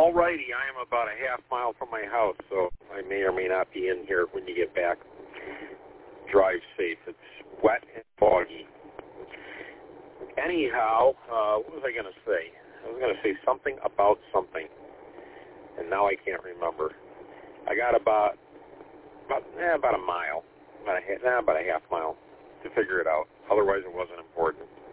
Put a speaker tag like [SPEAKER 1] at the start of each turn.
[SPEAKER 1] Alrighty, I am about a half mile from my house, so I may or may not be in here when you get back. Drive safe. It's wet and foggy. Anyhow, what was I going to say? I was going to say something about something, and now I can't remember. I got about a mile, about a half mile to figure it out. Otherwise, it wasn't important.